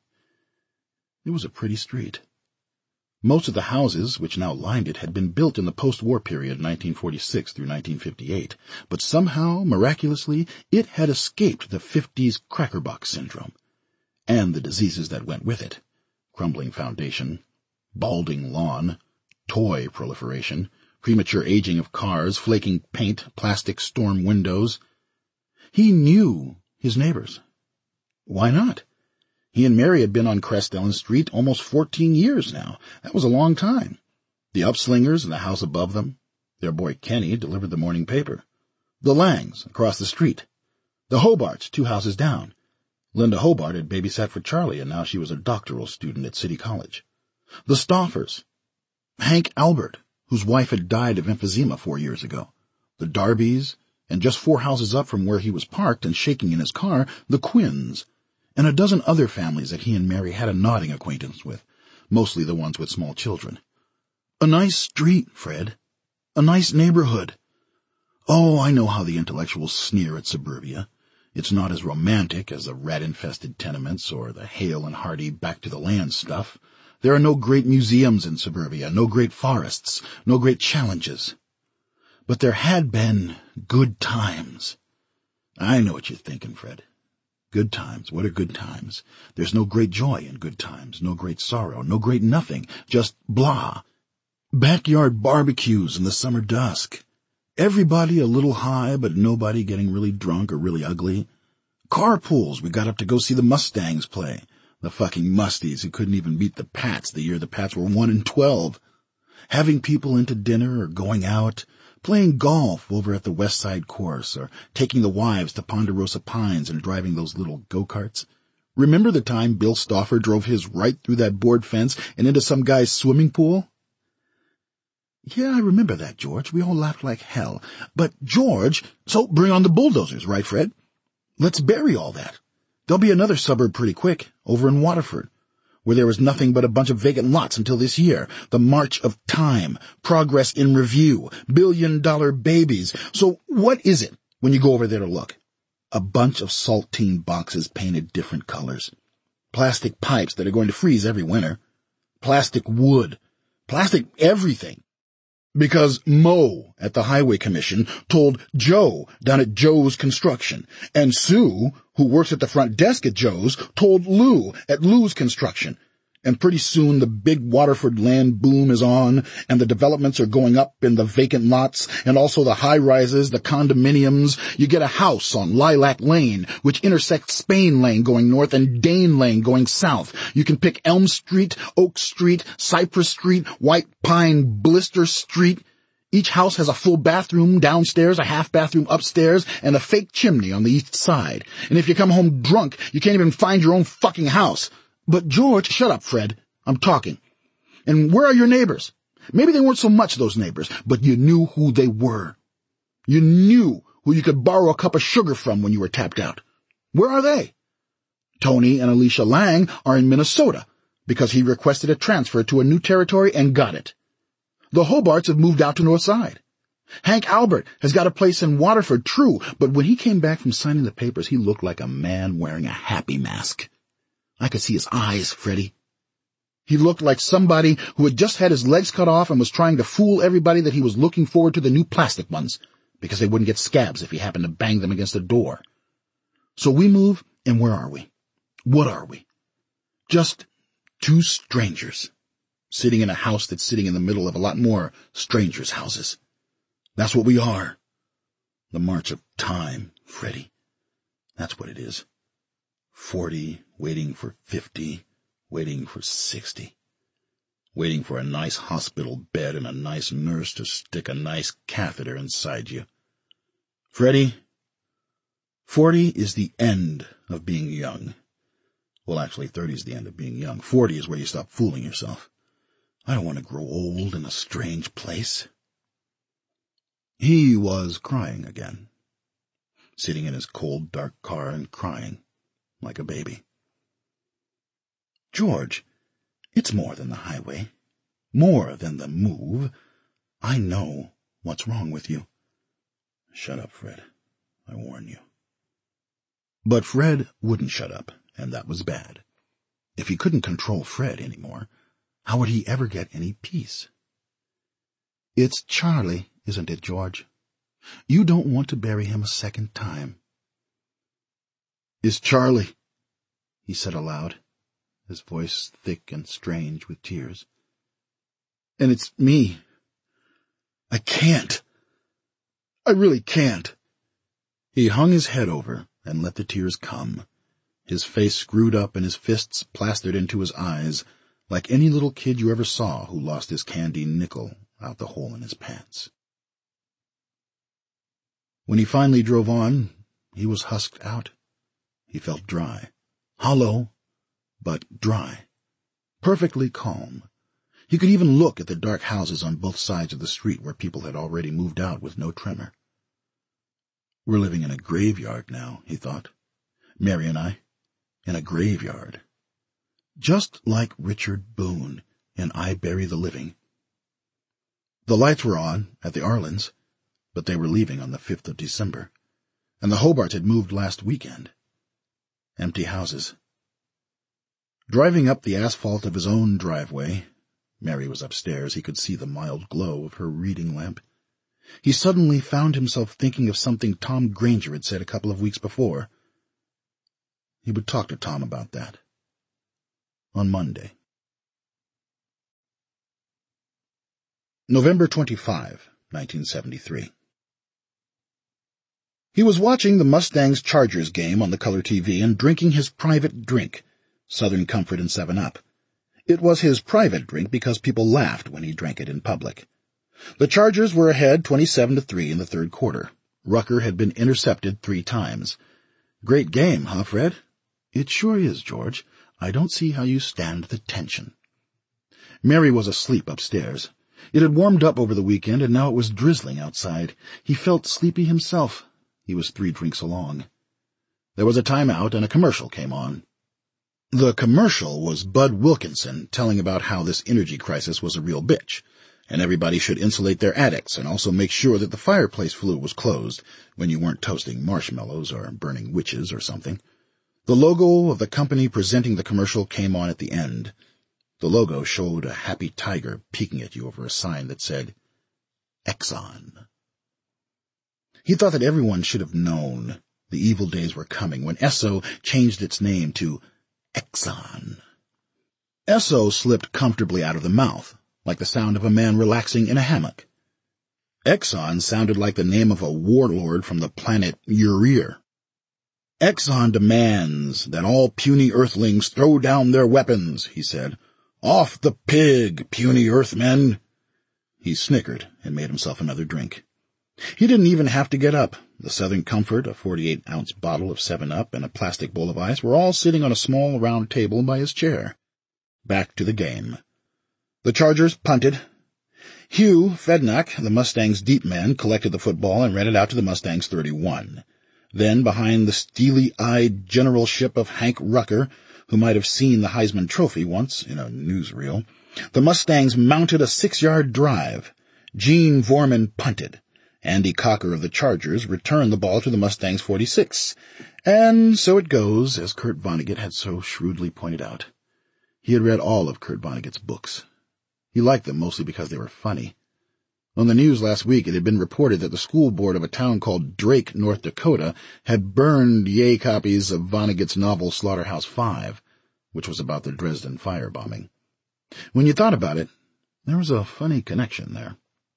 It was a pretty street. Most of the houses which now lined it had been built in the post-war period, nineteen forty-six through nineteen fifty-eight, but somehow, miraculously, it had escaped the fifties crackerbox syndrome, and the diseases that went with it: crumbling foundation, balding lawn, toy proliferation, premature aging of cars, flaking paint, plastic storm windows. He knew his neighbors. Why not? He and Mary had been on Crest Allen Street almost fourteen years now. That was a long time. The Upslingers in the house above them. Their boy Kenny delivered the morning paper. The Langs across the street. The Hobarts two houses down. Linda Hobart had babysat for Charlie, and now she was a doctoral student at City College. The Stoffers. Hank Albert, whose wife had died of emphysema four years ago. The Darbys, and just four houses up from where he was parked and shaking in his car, the Quinns, and a dozen other families that he and Mary had a nodding acquaintance with, mostly the ones with small children. A nice street, Fred. A nice neighborhood. Oh, I know how the intellectuals sneer at suburbia. It's not as romantic as the rat-infested tenements or the Hale and Hardy back-to-the-land stuff. There are no great museums in suburbia, no great forests, no great challenges. But there had been good times. I know what you're thinking, Fred. Good times. What are good times? There's no great joy in good times, no great sorrow, no great nothing, just blah. Backyard barbecues in the summer dusk. Everybody a little high, but nobody getting really drunk or really ugly. Carpools. We got up to go see the Mustangs play. The fucking Musties who couldn't even beat the Pats the year the Pats were one and twelve. Having people into dinner or going out. Playing golf over at the West Side course, or taking the wives to Ponderosa Pines and driving those little go-karts. Remember the time Bill Stauffer drove his right through that board fence and into some guy's swimming pool? Yeah, I remember that, George. We all laughed like hell. But, George, so bring on the bulldozers, right, Fred? Let's bury all that. There'll be another suburb pretty quick, over in Waterford. where there was nothing but a bunch of vacant lots until this year. The march of time, progress in review, billion-dollar babies. So what is it when you go over there to look? A bunch of saltine boxes painted different colors. Plastic pipes that are going to freeze every winter. Plastic wood. Plastic everything. Because Mo at the Highway Commission told Joe down at Joe's Construction, and Sue, who works at the front desk at Joe's, told Lou at Lou's Construction. And pretty soon the big Waterford land boom is on, and the developments are going up in the vacant lots, and also the high-rises, the condominiums. You get a house on Lilac Lane, which intersects Spain Lane going north and Dane Lane going south. You can pick Elm Street, Oak Street, Cypress Street, White Pine, Blister Street. Each house has a full bathroom downstairs, a half bathroom upstairs, and a fake chimney on the east side. And if you come home drunk, you can't even find your own fucking house. But George, shut up, Fred. I'm talking. And where are your neighbors? Maybe they weren't so much those neighbors, but you knew who they were. You knew who you could borrow a cup of sugar from when you were tapped out. Where are they? Tony and Alicia Lang are in Minnesota because he requested a transfer to a new territory and got it. The Hobarts have moved out to North Side. Hank Albert has got a place in Waterford, true, but when he came back from signing the papers, he looked like a man wearing a happy mask. I could see his eyes, Freddie. He looked like somebody who had just had his legs cut off and was trying to fool everybody that he was looking forward to the new plastic ones, because they wouldn't get scabs if he happened to bang them against the door. So we move, and where are we? What are we? Just two strangers, sitting in a house that's sitting in the middle of a lot more strangers' houses. That's what we are. The march of time, Freddie. That's what it is. Forty, waiting for fifty, waiting for sixty. Waiting for a nice hospital bed and a nice nurse to stick a nice catheter inside you. Freddie, forty is the end of being young. Well, actually, thirty is the end of being young. Forty is where you stop fooling yourself. I don't want to grow old in a strange place. He was crying again, sitting in his cold, dark car and crying. Like a baby. George, it's more than the highway. More than the move. I know what's wrong with you. Shut up, Fred. I warn you. But Fred wouldn't shut up, and that was bad. If he couldn't control Fred anymore, how would he ever get any peace? It's Charlie, isn't it, George? You don't want to bury him a second time. Is Charlie, he said aloud, his voice thick and strange with tears. And it's me. I can't. I really can't. He hung his head over and let the tears come, his face screwed up and his fists plastered into his eyes, like any little kid you ever saw who lost his candy nickel out the hole in his pants. When he finally drove on, he was husked out. He felt dry, hollow, but dry, perfectly calm. He could even look at the dark houses on both sides of the street where people had already moved out with no tremor. We're living in a graveyard now, he thought. Mary and I, in a graveyard. Just like Richard Boone in I Bury the Living. The lights were on at the Arlens, but they were leaving on the fifth of December, and the Hobarts had moved last weekend. Empty houses. Driving up the asphalt of his own driveway, Mary was upstairs, he could see the mild glow of her reading lamp. He suddenly found himself thinking of something Tom Granger had said a couple of weeks before. He would talk to Tom about that. On Monday. November twenty-fifth, nineteen seventy-three. He was watching the Mustangs-Chargers game on the color T V and drinking his private drink, Southern Comfort and seven up. It was his private drink because people laughed when he drank it in public. The Chargers were ahead twenty-seven to three in the third quarter. Rucker had been intercepted three times. Great game, huh, Fred? It sure is, George. I don't see how you stand the tension. Mary was asleep upstairs. It had warmed up over the weekend, and now it was drizzling outside. He felt sleepy himself. He was three drinks along. There was a timeout, and a commercial came on. The commercial was Bud Wilkinson telling about how this energy crisis was a real bitch, and everybody should insulate their attics and also make sure that the fireplace flue was closed when you weren't toasting marshmallows or burning witches or something. The logo of the company presenting the commercial came on at the end. The logo showed a happy tiger peeking at you over a sign that said, Exxon. He thought that everyone should have known the evil days were coming when Esso changed its name to Exxon. Esso slipped comfortably out of the mouth, like the sound of a man relaxing in a hammock. Exxon sounded like the name of a warlord from the planet Urier. Exxon demands that all puny earthlings throw down their weapons, he said. Off the pig, puny earthmen. He snickered and made himself another drink. He didn't even have to get up. The Southern Comfort, a forty-eight ounce bottle of seven up, and a plastic bowl of ice were all sitting on a small round table by his chair. Back to the game. The Chargers punted. Hugh Fednack, the Mustangs' deep man, collected the football and ran it out to the Mustangs' thirty-one. Then, behind the steely-eyed generalship of Hank Rucker, who might have seen the Heisman Trophy once in a newsreel, the Mustangs mounted a six-yard drive. Gene Vorman punted. Andy Cocker of the Chargers returned the ball to the Mustangs' forty-six. And so it goes, as Kurt Vonnegut had so shrewdly pointed out. He had read all of Kurt Vonnegut's books. He liked them mostly because they were funny. On the news last week, it had been reported that the school board of a town called Drake, North Dakota, had burned yay copies of Vonnegut's novel Slaughterhouse Five, which was about the Dresden firebombing. When you thought about it, there was a funny connection there.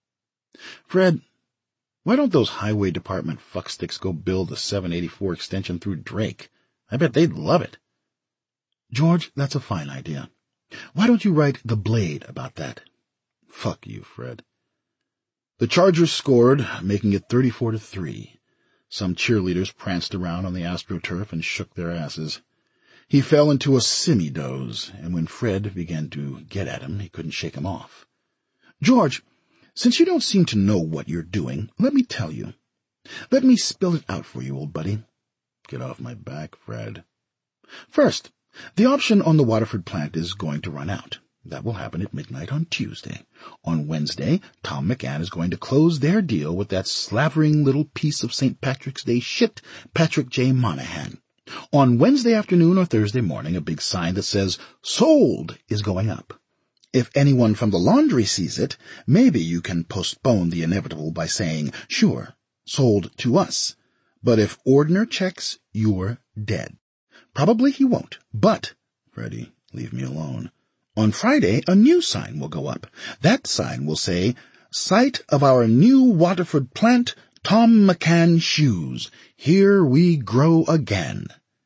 Fred, why don't those highway department fucksticks go build a seven eighty-four extension through Drake? I bet they'd love it. George, that's a fine idea. Why don't you write The Blade about that? Fuck you, Fred. The Chargers scored, making it thirty-four to three. Some cheerleaders pranced around on the AstroTurf and shook their asses. He fell into a semi-doze, and when Fred began to get at him, he couldn't shake him off. George, since you don't seem to know what you're doing, let me tell you. Let me spill it out for you, old buddy. Get off my back, Fred. First, the option on the Waterford plant is going to run out. That will happen at midnight on Tuesday. On Wednesday, Tom McCann is going to close their deal with that slavering little piece of Saint Patrick's Day shit, Patrick J. Monahan. On Wednesday afternoon or Thursday morning, a big sign that says, Sold, is going up. If anyone from the laundry sees it, maybe you can postpone the inevitable by saying, Sure, sold to us. But if Ordner checks, you're dead. Probably he won't, but, Freddie, leave me alone. On Friday, a new sign will go up. That sign will say, Site of our new Waterford plant, Tom McCann Shoes. Here we grow again.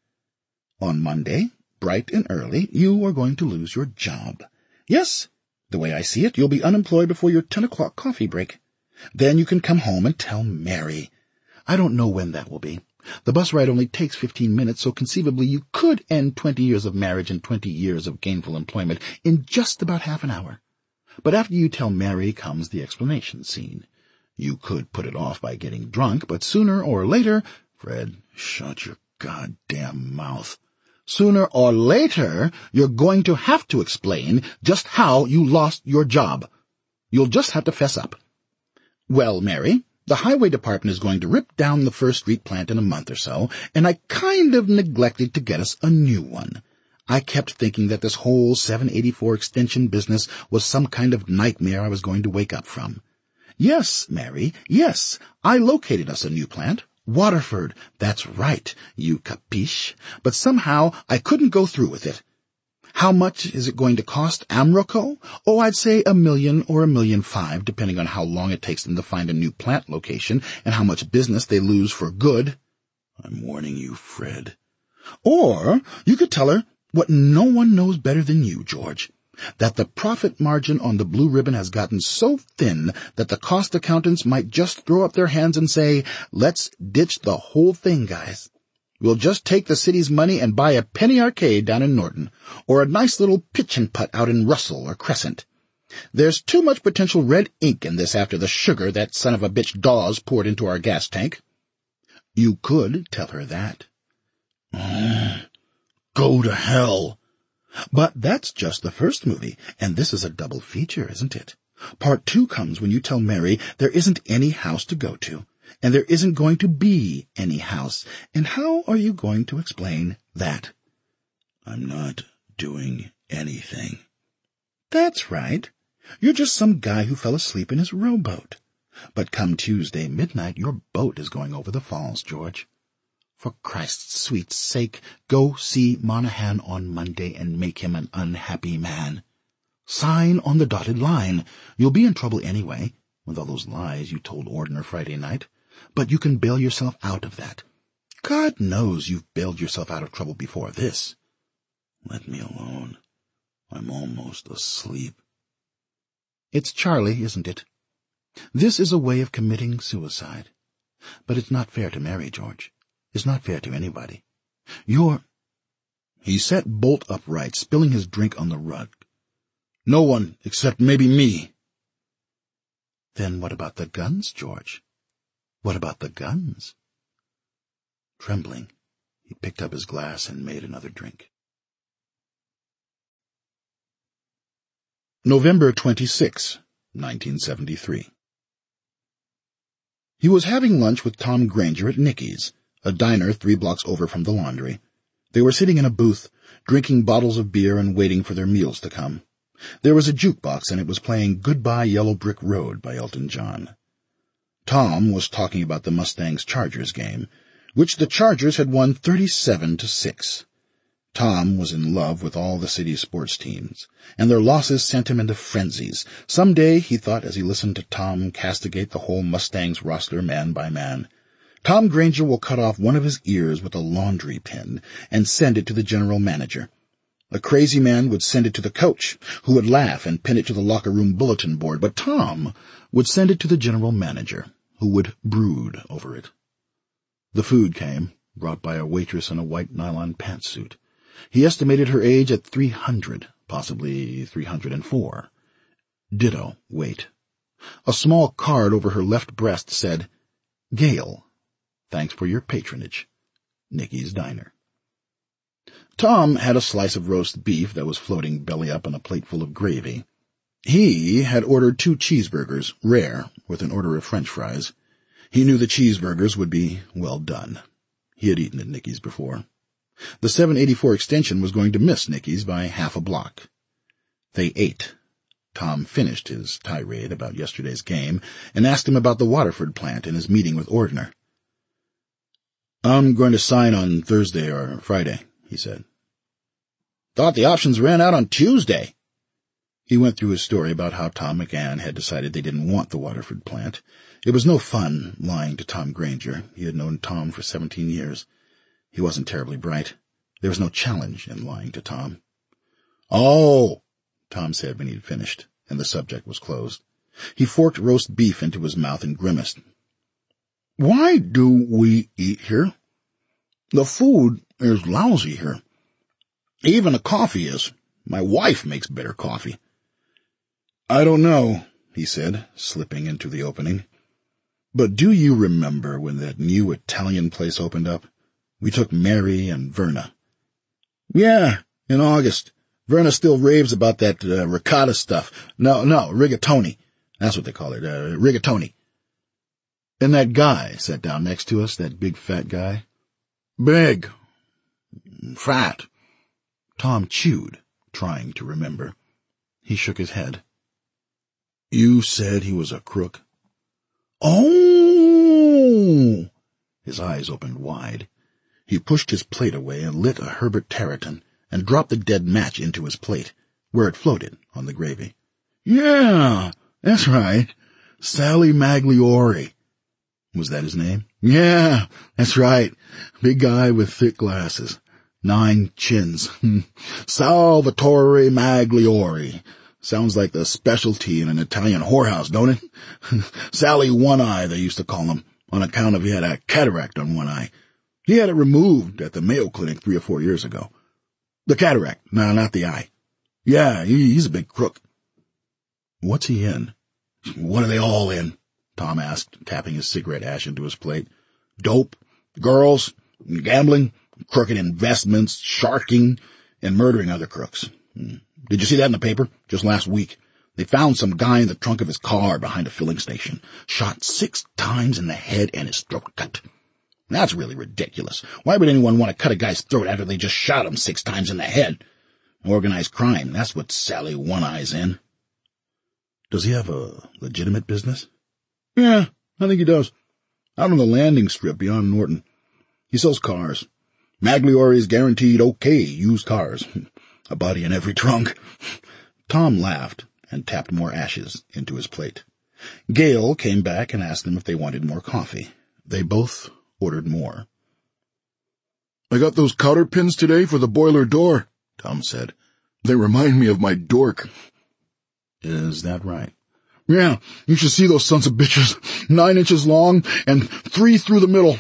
On Monday, bright and early, you are going to lose your job. Yes, the way I see it, you'll be unemployed before your ten o'clock coffee break. Then you can come home and tell Mary. I don't know when that will be. The bus ride only takes fifteen minutes, so conceivably you could end twenty years of marriage and twenty years of gainful employment in just about half an hour. But after you tell Mary comes the explanation scene. You could put it off by getting drunk, but sooner or later— Fred, shut your goddamn mouth. Sooner or later, you're going to have to explain just how you lost your job. You'll just have to fess up. Well, Mary, the highway department is going to rip down the First Street plant in a month or so, and I kind of neglected to get us a new one. I kept thinking that this whole seven eighty-four extension business was some kind of nightmare I was going to wake up from. Yes, Mary, yes, I located us a new plant. Waterford, that's right, you capiche, but somehow I couldn't go through with it. How much is it going to cost Amroco? Oh, I'd say a million or a million five, depending on how long it takes them to find a new plant location and how much business they lose for good. I'm warning you, Fred. Or you could tell her what no one knows better than you, George, that the profit margin on the blue ribbon has gotten so thin that the cost accountants might just throw up their hands and say, let's ditch the whole thing, guys. We'll just take the city's money and buy a penny arcade down in Norton, or a nice little pitch and putt out in Russell or Crescent. There's too much potential red ink in this after the sugar that son of a bitch Dawes poured into our gas tank. You could tell her that. go to hell. But that's just the first movie, and this is a double feature, isn't it? Part two comes when you tell Mary there isn't any house to go to, and there isn't going to be any house. And how are you going to explain that? I'm not doing anything. That's right. You're just some guy who fell asleep in his rowboat. But come Tuesday midnight, your boat is going over the falls, George. For Christ's sweet sake, go see Monahan on Monday and make him an unhappy man. Sign on the dotted line. You'll be in trouble anyway, with all those lies you told Ordner Friday night. But you can bail yourself out of that. God knows you've bailed yourself out of trouble before this. Let me alone. I'm almost asleep. It's Charlie, isn't it? This is a way of committing suicide. But it's not fair to Mary, George. It's not fair to anybody. You're... He sat bolt upright, spilling his drink on the rug. No one except maybe me. Then what about the guns, George? What about the guns? Trembling, he picked up his glass and made another drink. November twenty-sixth, nineteen seventy-three. He was having lunch with Tom Granger at Nicky's, a diner three blocks over from the laundry. They were sitting in a booth, drinking bottles of beer and waiting for their meals to come. There was a jukebox, and it was playing Goodbye Yellow Brick Road by Elton John. Tom was talking about the Mustangs-Chargers game, which the Chargers had won thirty-seven to six. Tom was in love with all the city's sports teams, and their losses sent him into frenzies. Some day, he thought as he listened to Tom castigate the whole Mustangs roster man by man, Tom Granger will cut off one of his ears with a laundry pin and send it to the general manager. A crazy man would send it to the coach, who would laugh and pin it to the locker room bulletin board, but Tom would send it to the general manager, who would brood over it. The food came, brought by a waitress in a white nylon pantsuit. He estimated her age at three hundred, possibly three hundred and four. Ditto weight. A small card over her left breast said, Gail, thanks for your patronage. Nicky's Diner. Tom had a slice of roast beef that was floating belly up on a plate full of gravy. He had ordered two cheeseburgers, rare, with an order of French fries. He knew the cheeseburgers would be well done. He had eaten at Nicky's before. The seven eighty-four extension was going to miss Nicky's by half a block. They ate. Tom finished his tirade about yesterday's game and asked him about the Waterford plant and his meeting with Ordner. I'm going to sign on Thursday or Friday, he said. Thought the options ran out on Tuesday. He went through his story about how Tom McGann had decided they didn't want the Waterford plant. It was no fun lying to Tom Granger. He had known Tom for seventeen years. He wasn't terribly bright. There was no challenge in lying to Tom. Oh, Tom said when he had finished, and the subject was closed. He forked roast beef into his mouth and grimaced. Why do we eat here? The food is lousy here. Even the coffee is. My wife makes better coffee. I don't know, he said, slipping into the opening. But do you remember when that new Italian place opened up? We took Mary and Verna. Yeah, in August. Verna still raves about that uh, ricotta stuff. No, no, rigatoni. That's what they call it, uh, rigatoni. And that guy sat down next to us, that big fat guy. Big. Fat. Tom chewed, trying to remember. He shook his head. You said he was a crook? Oh! His eyes opened wide. He pushed his plate away and lit a Herbert Tarleton and dropped the dead match into his plate, where it floated on the gravy. Yeah, that's right. Sally Magliore. Was that his name? Yeah, that's right. Big guy with thick glasses. Nine chins. Salvatore Magliore. Sounds like the specialty in an Italian whorehouse, don't it? Sally One Eye, they used to call him, on account of he had a cataract on one eye. He had it removed at the Mayo Clinic three or four years ago. The cataract, no, not the eye. Yeah, he, he's a big crook. What's he in? What are they all in? Tom asked, tapping his cigarette ash into his plate. Dope, girls, gambling, crooked investments, sharking, and murdering other crooks. Did you see that in the paper? Just last week. They found some guy in the trunk of his car behind a filling station, shot six times in the head and his throat cut. That's really ridiculous. Why would anyone want to cut a guy's throat after they just shot him six times in the head? Organized crime, that's what Sally One-Eye's in. Does he have a legitimate business? Yeah, I think he does. Out on the landing strip beyond Norton. He sells cars. Magliori's guaranteed okay used cars. A body in every trunk. Tom laughed and tapped more ashes into his plate. Gail came back and asked them if they wanted more coffee. They both ordered more. I got those cotter pins today for the boiler door, Tom said. They remind me of my dork. Is that right? Yeah, you should see those sons of bitches. Nine inches long and three through the middle.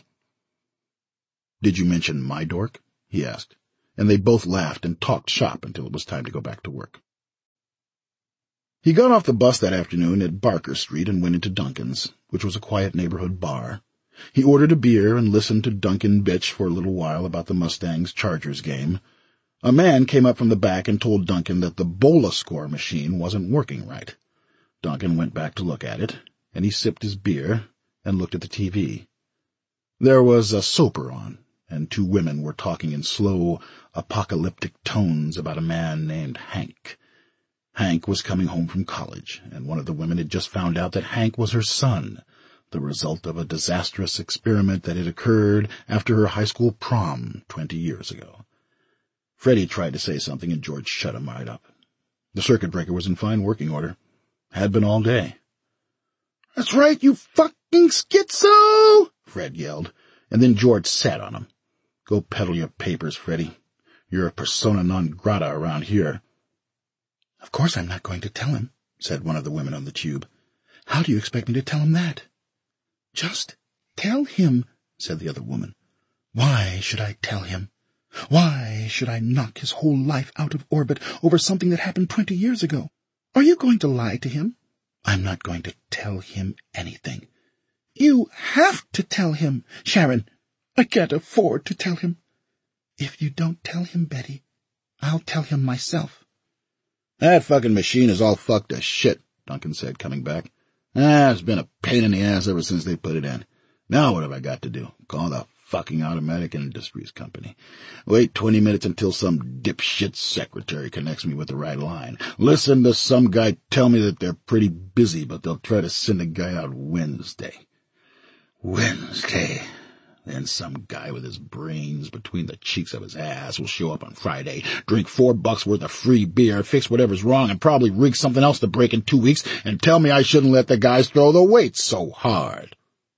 Did you mention my dork? He asked, and they both laughed and talked shop until it was time to go back to work. He got off the bus that afternoon at Barker Street and went into Duncan's, which was a quiet neighborhood bar. He ordered a beer and listened to Duncan bitch for a little while about the Mustangs-Chargers game. A man came up from the back and told Duncan that the Bola score machine wasn't working right. Duncan went back to look at it, and he sipped his beer and looked at the T V. There was a soaper on, and two women were talking in slow, apocalyptic tones about a man named Hank. Hank was coming home from college, and one of the women had just found out that Hank was her son, the result of a disastrous experiment that had occurred after her high school prom twenty years ago. Freddie tried to say something, and George shut him right up. The circuit breaker was in fine working order. Had been all day. That's right, you fucking schizo! Fred yelled, and then George sat on him. Go peddle your papers, Freddie. You're a persona non grata around here. Of course I'm not going to tell him, said one of the women on the tube. How do you expect me to tell him that? Just tell him, said the other woman. Why should I tell him? Why should I knock his whole life out of orbit over something that happened twenty years ago? Are you going to lie to him? I'm not going to tell him anything. You have to tell him, Sharon. I can't afford to tell him. If you don't tell him, Betty, I'll tell him myself. That fucking machine is all fucked to shit, Duncan said, coming back. Ah, it's been a pain in the ass ever since they put it in. Now what have I got to do? Call the fucking Automatic Industries Company. Wait twenty minutes until some dipshit secretary connects me with the right line. Listen to some guy tell me that they're pretty busy, but they'll try to send a guy out Wednesday. Wednesday. Then some guy with his brains between the cheeks of his ass will show up on Friday, drink four bucks worth of free beer, fix whatever's wrong, and probably rig something else to break in two weeks, and tell me I shouldn't let the guys throw the weights so hard.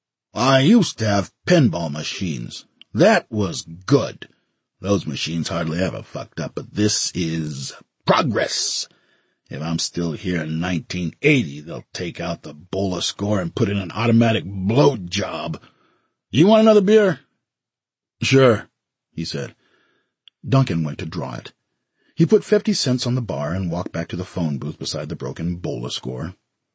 I used to have pinball machines. That was good. Those machines hardly ever fucked up, but this is progress. If I'm still here in nineteen eighty, they'll take out the Bola score and put in an automatic blow job. You want another beer? Sure, he said. Duncan went to draw it. He put fifty cents on the bar and walked back to the phone booth beside the broken Bola score.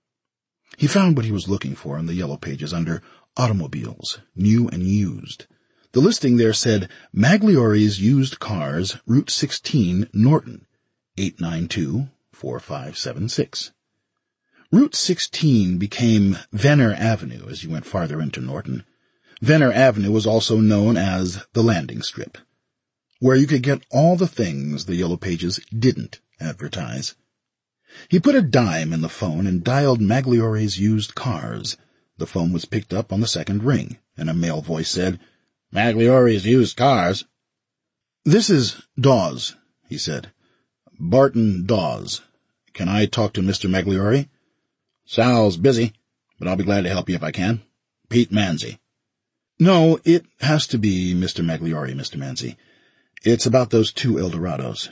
He found what he was looking for in the yellow pages under Automobiles, New and Used. The listing there said, Magliori's Used Cars, Route sixteen, Norton, eight nine two, four five seven six. Route sixteen became Venner Avenue as you went farther into Norton. Venner Avenue was also known as the Landing Strip, where you could get all the things the yellow pages didn't advertise. He put a dime in the phone and dialed Magliori's Used Cars. The phone was picked up on the second ring, and a male voice said, Magliori's Used Cars. This is Dawes, he said. Barton Dawes. Can I talk to Mister Magliori? Sal's busy, but I'll be glad to help you if I can. Pete Manzi. No, it has to be Mister Magliori, Mister Manzi. It's about those two Eldorados.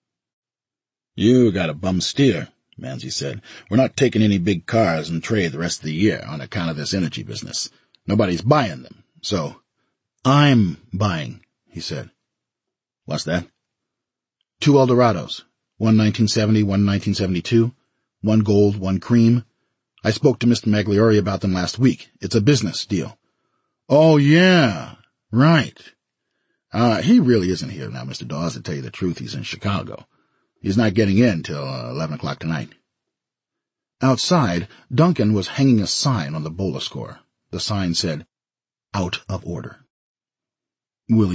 You got a bum steer, Manzi said. We're not taking any big cars in trade the rest of the year on account of this energy business. Nobody's buying them, so... I'm buying, he said. What's that? Two Eldorados. One nineteen seventy, one nineteen seventy-two. One gold, one cream. I spoke to Mister Magliori about them last week. It's a business deal. Oh, yeah, right. Uh, he really isn't here now, Mister Dawes. To tell you the truth, he's in Chicago. He's not getting in till uh, eleven o'clock tonight. Outside, Duncan was hanging a sign on the bola score. The sign said, "Out of order." Willie